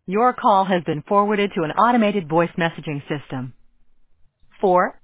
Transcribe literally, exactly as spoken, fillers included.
Your call has been forwarded to an automated voice messaging system. Four